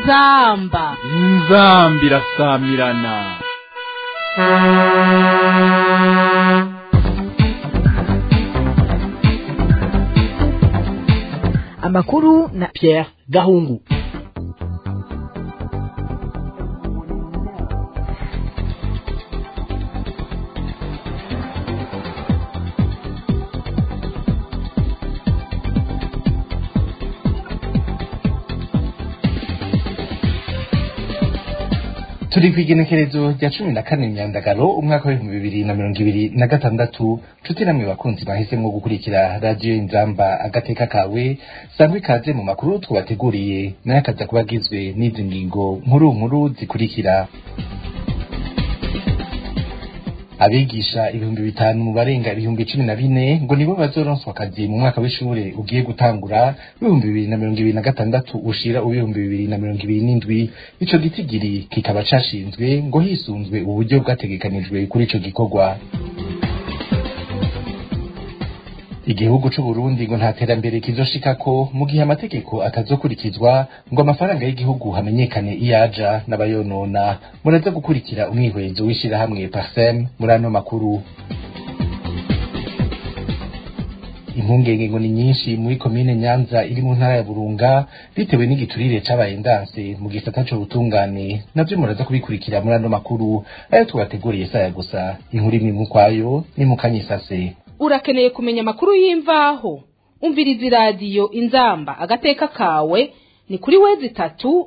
inzamba irasamirana. Amakuru na Pierre Gahungu. Turi kwigenekerezo rya 14 Nyandagaro umwaka wa 2026. Nshuti namwe bakunzi bahisemwo gukurikira radio Inzamba agateka kawe, sangwe ikaze mu makuru twabateguriye n'akaza kubagizwe n'izi ngingo nkuru zikurikira. Abigisha 5,000 mu barenga 14,000 ngo nibo bazoronswa akazi mu mwaka w'ishure ugiye gutangura 2026 ushira 2027. Ico gitigiri kikaba cashinzwe ngo hisunzwe uburyo bwategekanijwe kuri ico gikorwa. Igihugu c'u Burundi ngo nta terambere kizoshikako mu gihe amategeko atazokurikizwa ngo amafaranga y'igihugu hamenyekane iyaja n'abayonona. Muraza gukurikira umwihwezo wishira hamwe Parsem murano makuru. Impungenge ngo ni nyinshi muri komine Nyanza iri mu ntara ya Burunga bitewe n'igiturire cabaye ndanse mu gisata cyo butungane. Navyo muraza kubikurikira murano makuru ayo tubateguriye saya gusa. Inkuru imwe mu kwayo ni mukanyisase. Urakeneye kumenya makuru y'imvaho? Umviriza radio Inzamba agateka kawe ni kuri wezi3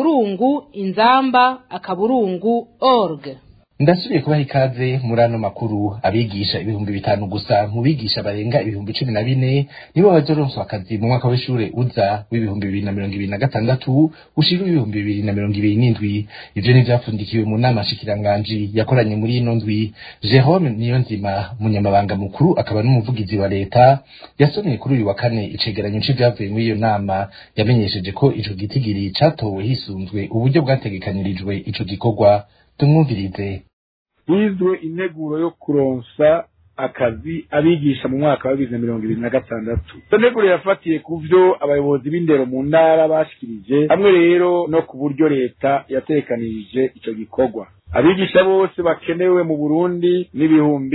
/inzamba/org. Ndasubiye kubaha ikaze murano makuru. Abigisha 5,000 gusa mu bigisha barenga 14,000 nibo bazoronswa akazi mu mwaka w'ishure uza w'2026 ushira 2027. Ivyo ni vyafundikiwe mu nama shikiranganji yakoranye muri ino ndwi. Jerome Niyonzima, munyamabanga mukuru akaba n'umuvugizi wa leta, yasomye kuri uyu wa kane icegeranyo c'ivyavuye muri iyo nama. Yamenyesheje ko ico gitigiri catowe hisunzwe uburyo bwategekanirijwe ico gikorwa. Tumwumvirize. Hizwe integuro yo kuronsa akazi abigisha mu mwaka wa 2026. Integuro yafatiye kuvyo abayobozi b'indero mu ntara bashikirije, hamwe rero no ku buryo leta yatekanirije ico gikorwa. Abigisha bose bakenewe mu Burundi ni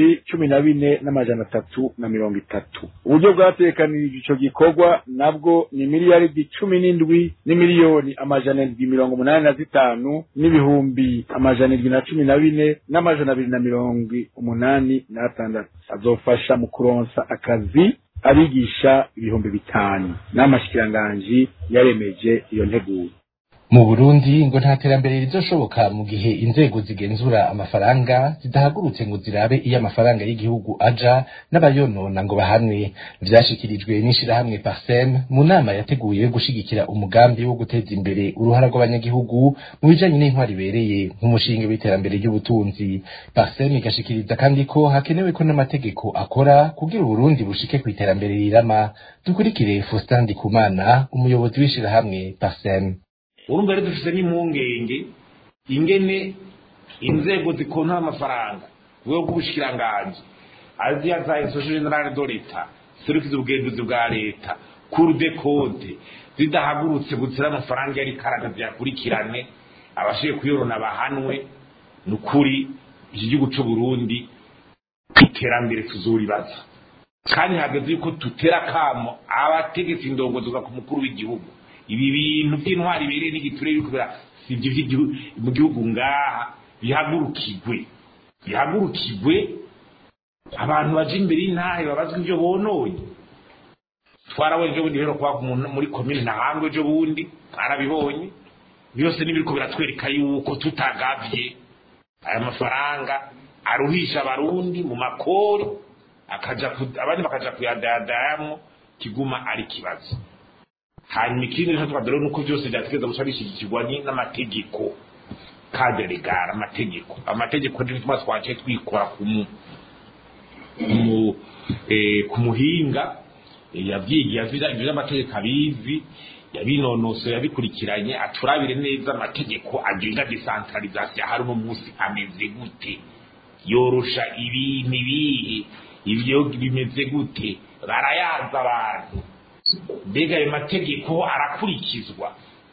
14,330. Uburyo bwatekanirije ico gikorwa nabwo ni miliyaridi 17 n'imiliyoni 785 n'ibihumbi 714 n'amajana 286 azofasha mu kuronsa akazi abigisha 5,000. N'amashikiranganji yaremeje iyo nteguro. Mu Burundi ngo nta terambere rizoshoboka mu gihe inzego zigenzura amafaranga zidahagurutse ngo zirabe iyo amafaranga y'igihugu aja n'abayonona ngo bahanwe. Vyashikirijwe n'ishira hamwe Parsem mu nama yateguye gushigikira umugambi wo guteza imbere uruhara rw'abanyagihugu mu bijanye n'intwari bereye nk'umushinga w'iterambere ry'ubutunzi. Parsem igashikiriza kandi ko hakenewe ko n'amategeko akora kugira Burundi bushike ku iterambere rirama. Dukurikire Faustin Ndikumana, umuyobozi w'ishira hamwe Parsem. Urumva rero dufise n'impungenge ingene inzego zikonta amafaranga bwo gushikiranganje aziya za Societe Generale de l'Etat, Service d'Ubugenzuzi bwa leta, Cour des Comptes zidahagurutse gutsira amafaranga yari karanga byakurikirane abashiye kuyorona bahanwe. Nukuri iki gihugu c'u Burundi iterambere tuzuribaza, kandi hageze yuko tutera kamo abategetsi indongozo ku mukuru w'igihugu. Ibi bintu by'intwari bereye n'igiturire bikubera sivyo mu gihugu ngaha bihagurukigwe abantu baje imbere y'intahe babazwe ivyo bonoye. Twarawonje bundi rero kwa muri commune na hangwe jo bundi arabibonye byose nibiriko biratwereka yuko tutagavye aya mafaranga aruhisha abarundi mu makori abandi bakaja kuyadadayamwo kiguma ari kibazo. Hanyuma ikindi rero tukadore nuko byose byategeza gusa bishigikirwa n'amategeko kandi regara amategeko ndituma twaje twikora ku muhinga yavyigiye ivyo amategeko abizi yabinonoso yabikurikiranye aturabire neza amategeko agenga decentralisation hari mu musi ameze gute, yorosha ibintu ibihe, ivyo bimeze gute, barayaza abantu mbega ayo mategeko arakurikizwa.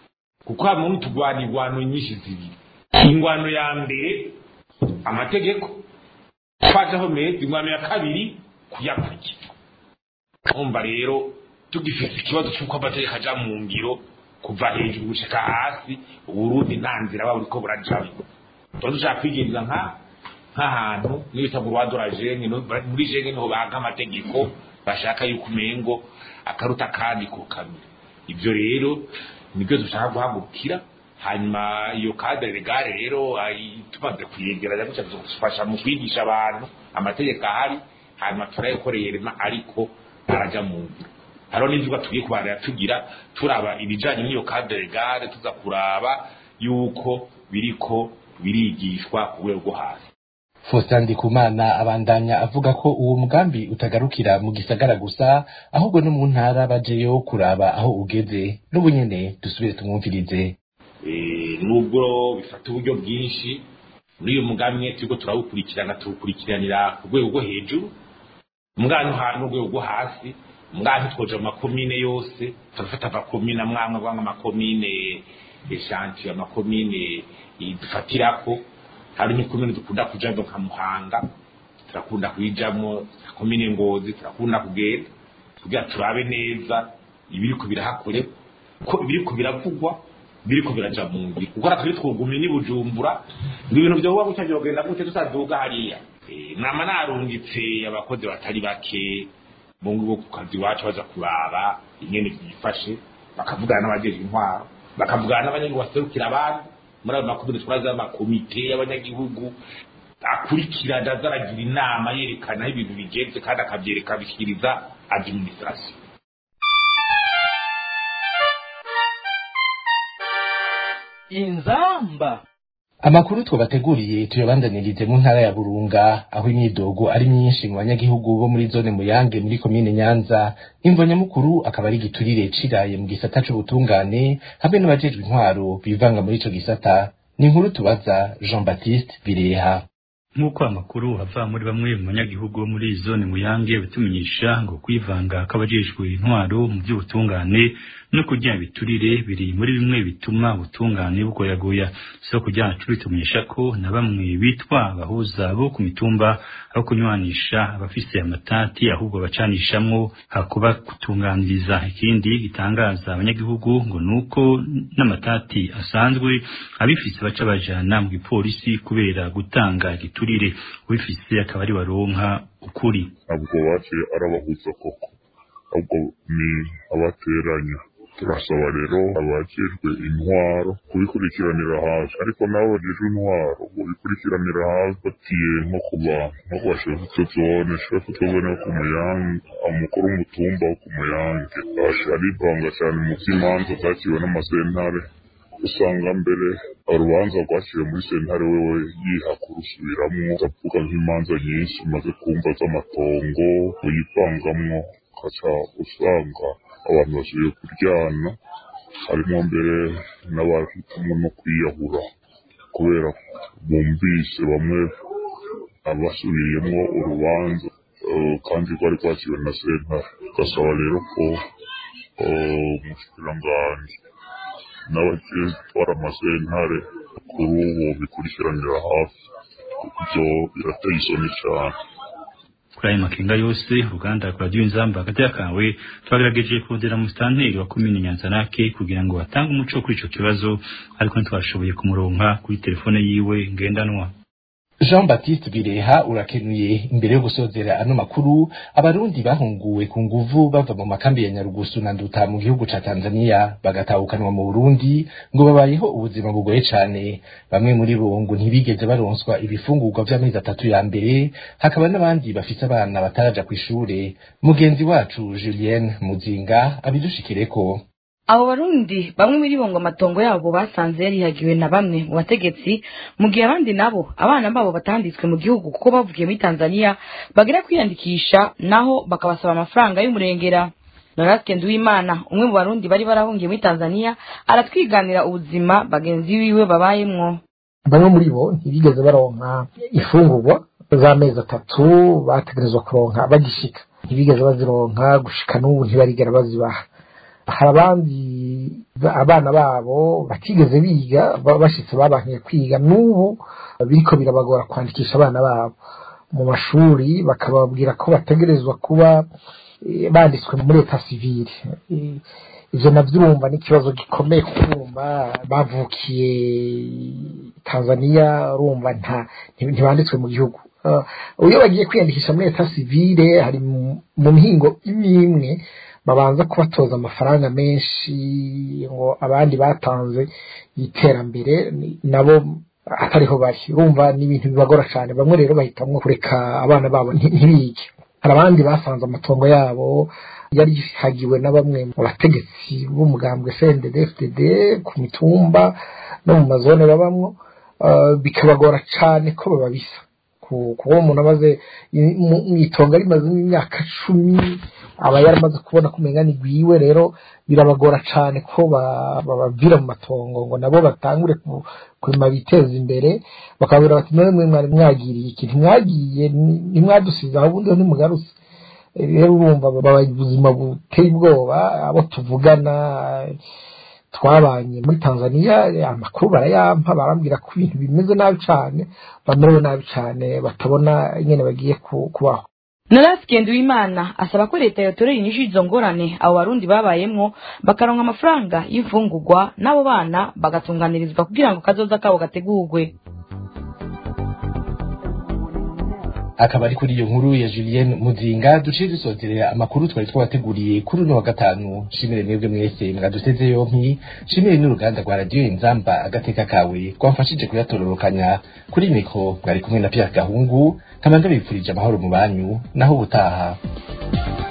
kuko hamwe tugwana ingwano nyinshi zibiri. Ingwano ya mbere amategeko twajaho mezi, ingwano ya kabiri kuyakurikira. Umva rero tugifite ikibazo cy'uko amategeko aja mu ngiro kuva hejuru gushika hasi, Uburundi ntanzira baburiko burajamo. Dushaka kwigenza nk'ahantu n'ibita mu Rwanda jenge muri jenge niho baga amategeko bashaka yuko umengo akaruta kandi ko kamira. Ibyo rero nibyo dushaka guhagurukira, hanyuma iyo cadre legale rero tumaze kuyegeranya guca tuzofasha mu kwigisha abantu amategeko ahari, hanyuma turayikoreye rema ariko araja mu ngiro. Haro n'inzuga tugiye kubanira tugira turaba ibijanye n'iyo cadre legale, tuza kuraba yuko biriko birigishwa ku rwego rwo hasi. Faustin Ndikumana abandanya avuga ko uwo mugambi utagarukira mu gisagara gusa, ahubwo no mu ntara bajeyo kuraba aho ugeze. N'ubu nyene dusubire tumwumvirize. Nubwo bifata uburyo bwinshi, muri uyu mugambi turiko tuwukurikiranira ku rwego rwo hejuru, mugano hantu rwego rwo hasi, mugano twoje mu makomine yose, turafata amakomine amwamwe bwanga amakomine eshanti, amakomine dufatirako. Hari n'ikomine dukunda kujamo nka Muhanga, turakunda kwijamo komine Ngozi, turakunda kugenda kugira turabe neza ibiriko birahakore ko ibiriko biravugwa, biriko biraja mu ngiro. Kuko ratwe twogumye ni Bujumbura, ibintu byo kuba gucyaje bagenda gute tusaduga hariya. Nama narungitse abakozi batari bake mu ngo ku kazi wacu baza kuraba ingene byifashe, bakavugana n'abajeje intwaro, bakavugana n'abanyagihugu baserukira abandi muri abo makomite twaza amakomite y'abanyagihugu akurikirana zaragira inama yerekana ibintu bigenze kandi akabyereka bikiriza administration. Inzamba. Amakuru twabateguriye tuyabandanirize mu ntara ya Burunga, aho imyidogo ari myinshi mu banyagihugu bo muri zone Muyange muri komine Nyanza. Imvo nyamukuru akaba ari giturire ciraye mu gisata c'ubutungane hamwe n'abajejwe intwaro bivanga muri ico gisata. Ni inkuru tubaza Jean Baptiste Bireha. Nk'uko amakuru ava muri bamwe mu banyagihugu bo muri zone Muyange bitumenyesha ngo kwivanga k'abajejwe intwaro mu by'ubutungane no kugira biturire biri muri bimwe bituma ubutungane bugoyagoya. So kugira bitumenyesha ko na bamwe bitwa abahuza bo ku mitumba aho kunywanisha abafise amatati ahubwo bacanishamwo hakuba kutunganiriza. Ikindi gitangaza abanyagihugu ngo nuko n'amatati asanzwe abifise baca bajana mu gipolisi kubera gutanga giturire, ubifise akaba ari baronka ukuri. Ntabwo bace arabahuza koko, ahubwo ni abateranya. Turasaba rero abajejwe intwaro kubikurikiranira hafi, ariko nabo bajejwe intwaro kubikurikiranira hafi batiye nko kuba nko kubashefu zone shefu tubone ku Muyange, umukuru w'umutumba wo ku Muyange arivanga cyane mu by'imanza zaciwe n'amasentare. Usanga mbere urubanza rwaciwe muri sentare wewe yiha kurusubiramwo, ndavuga nk'imanza nyinshi maze kumva z'amatongo uyivangamwo, ukaca usanga abantu basubiye kuryana, harimo mbere n'abahitamo no kwiyahura kubera bumvise bamwe abasubiyemwo urubanza kandi rwari rwaciwe na sentare. Gasaba rero ko umushikiranganji n'abatwara amasentare kuri ubu bikurikiranira hafi, kuko birateye isoni cyane. Kuri ayo makenga yose uruganda rwa Radio Inzamba hagati yakawe twagerageje kurondera musitanteri wa komine Nyanzarake kugira ngo batange umuco kuri ico kibazo, ariko ntitwashoboye kumuronka kuri telefone yiwe ngendanwa. Jean Baptiste Bireha urakenuye. Imbere yo gusozera ano makuru, abarundi bahunguwe ku nguvu bava mu makambi ya Nyarugusu na Nduta mu gihugu ca Tanzania bagatahukanwa mu Burundi ngo babayeho ubuzima bugoye cane. Bamwe muri bo ngo ntibigeze baronswa ibifungurwa vy'amezi 3 ya mbere, hakaba n'abandi bafise abana bataraja kw'ishure. Mugenzi wacu Julienne Muzinga abidushikireko. Abo barundi bamwe muri bo ngo amatongo yabo basanze yarihagiwe na bamwe mu bategetsi, mu gihe abandi nabo abana babo batanditswe mu gihugu kuko bavugiye muri Tanzania bagera kwiyandikisha naho bakabasaba amafaranga y'umurengera. Noratke Nduwimana umwe mu barundi bari barahungiye muri Tanzania aratwiganira ubuzima bagenzi biwe babayemwo. Bamwe muri bo ntibigeze baronka ifungurwa z'amezi 3 bategerezwa kuronka bagishika, ntibigeze bazironka gushika n'ubu ntibarigera bazibaha. Hari abandi abana babo batigeze biga bashitse babankiye kwiga n'ubu biriko birabagora kwandikisha abana babo mu mashuri bakababwira ko bategerezwa kuba banditswe muri leta civile. Ivyo navyo urumva n'ikibazo gikomeye kurumva bavukiye Tanzania urumva ntibanditswe mu gihugu. Uyo bagiye kwiyandikisha muri leta civile hari mu mihingo imwe babanza kubatoza amafaranga menshi ngo abandi batanze yiterambere nabo atariho bari. Urumva ni ibintu bibagora cyane, bamwe rero bahitamwo kureka abana babo ntibige. Hari abandi basanze amatongo yabo yari hagiwe na bamwe mu bategetsi b'umugambwe CNDD-FDD ku mitumba no mu mazone babamwo, bikabagora cyane ko bababisa kuko umuntu amaze mwitonga rimaze imyaka 10 aba yaramaze kubona kumenya ni gwiwe, rero birabagora cyane ko babavira mu matongo ngo nabo batangure kurima biteza imbere. Bakabira bati none mwari mwagiriye iki, ntimwagiye nimwadusiza ubundi ntimugarutse. Rero urumva baba ubuzima buteye ubwoba. Abo tuvugana twabanye muri Tanzania amakuru barayampa, barambwira ko ibintu bimeze nabi cyane, bamerewe nabi cyane, batabona nyene bagiye kubaho. Nolas Kenduimana asaba ko leta yotorera inyishu izo ngorane abo barundi babayemwo bakaronka amafaranga y'imfungurwa n'abo bana bagatunganirizwa kugira ngo kazoza kabo gategurwe. Akaba ari kuri iyo nkuru ya Julien Muzinga duciye dusozerera amakuru twari twabateguriye kuri uno wa gatanu. Shimire mwebwe mwese mwaduteze yompi, shimire n'uruganda rwa Radio Inzamba agateka kawe twamfashije kuyatororokanya. Kuri mikro mwari kumwe na Pierre Gahungu, kamanda bipfurije amahoro mu banyu naho ubutaha.